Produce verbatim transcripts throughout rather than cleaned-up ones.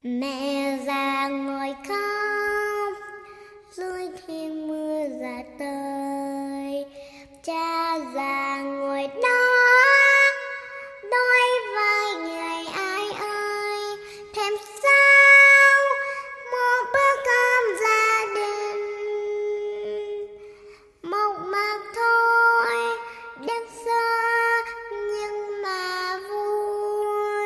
Mẹ già ngồi khóc dưới khi mưa rả tới, cha già ngồi đó đôi vai người ai ơi, thèm sao một bữa cơm gia đình mộc mạc thôi, đơn sơ nhưng mà vui.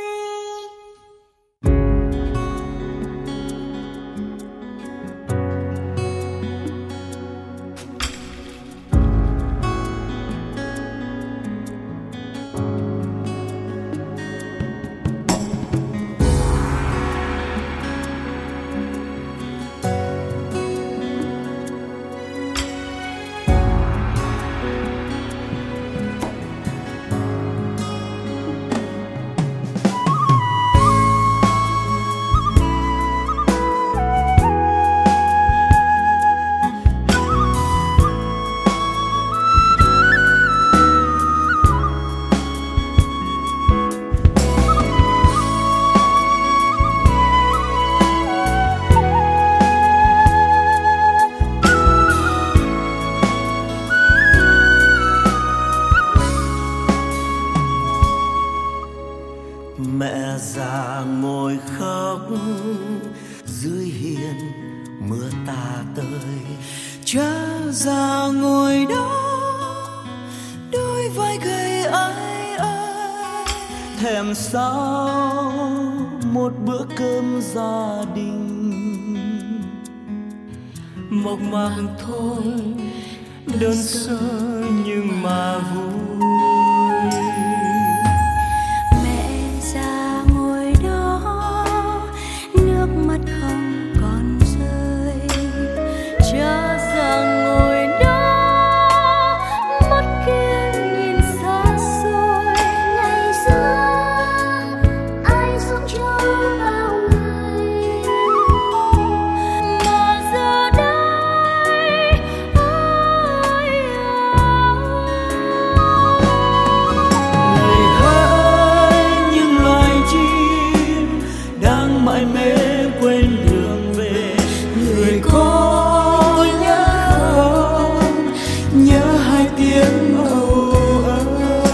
Mẹ già ngồi khóc dưới hiên mưa tà tới, cha già ngồi đó đôi vai gầy ai ai, thèm sao một bữa cơm gia đình mộc mạc thôi, đơn sơ nhưng mà vui. Mắt không còn rơi, cha già ngồi đó, mắt kia nhìn xa xôi. Ngày xưa ai sống cho bao người, mà giờ đây ai Ngày hỡi những loài chim đang mải mê quên đường về, người có nhớ không, nhớ hai tiếng âu ơ.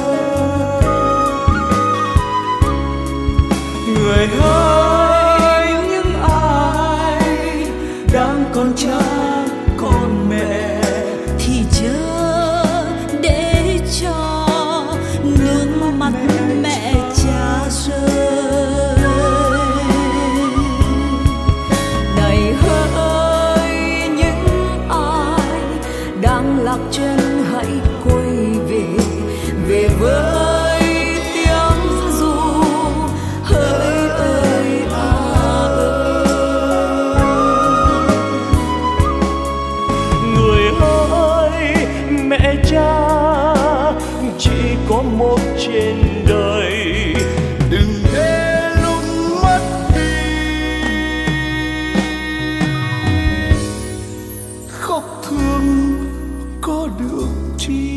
Người ơi những ai đang còn cha còn mẹ thì chớ để cho nước mắt mẹ cha rơi. Này hỡi những ai đang lạc chân hãy quay về, về với tiếng ru hỡi ơi à ơi. Người ơi mẹ cha chỉ có một trên đời, đừng để lúc mất đi khóc thương có được chi.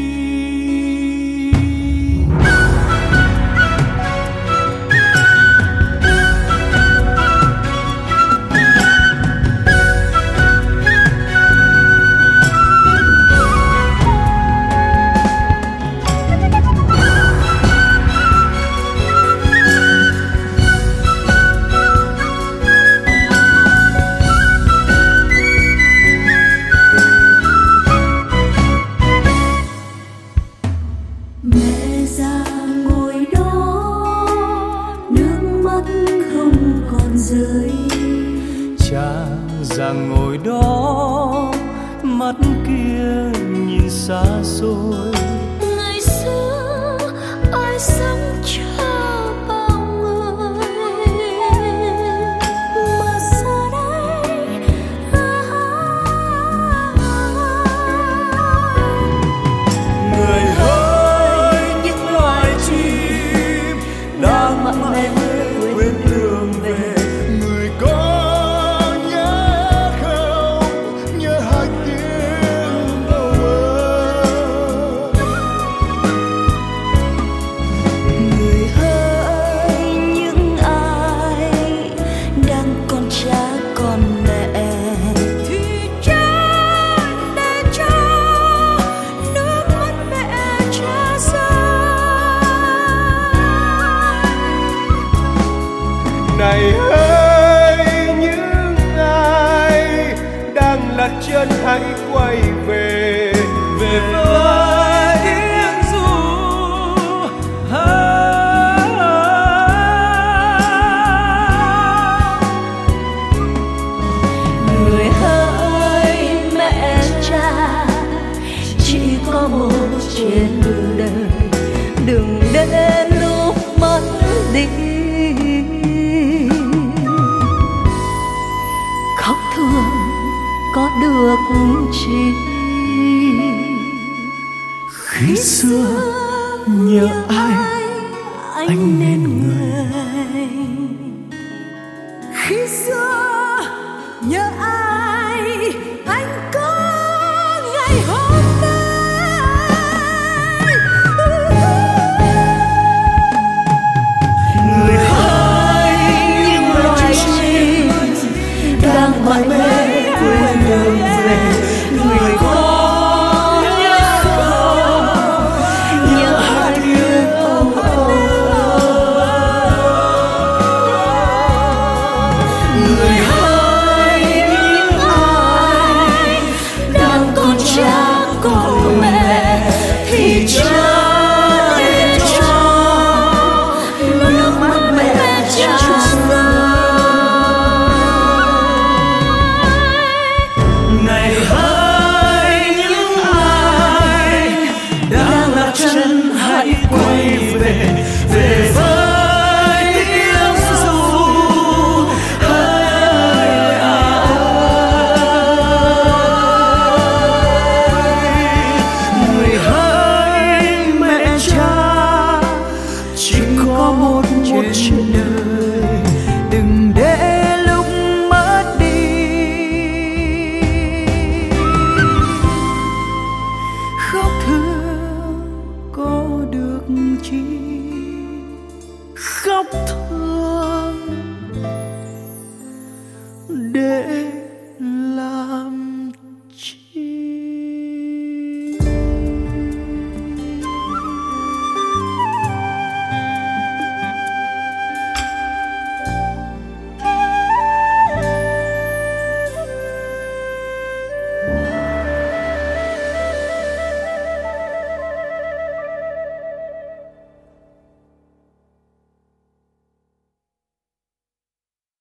Mẹ già ngồi đó, nước mắt không còn rơi. Cha già ngồi đó, mắt kia nhìn xa xôi. Ngày xưa ai sống cho bao người, mà giờ đây Người ơi những loài chim đang mãi mê quên đường về, người có nhớ không, nhớ hai tiếng âu ơ. này hỡi những ai đang lật chân hãy quay về về với Yên Du. Người hỡi mẹ cha, chỉ có một trên đời, đừng đến lúc mất đi. Khóc thương có được chi, Khi xưa nhớ ai anh nên người. Khi xưa nhớ ai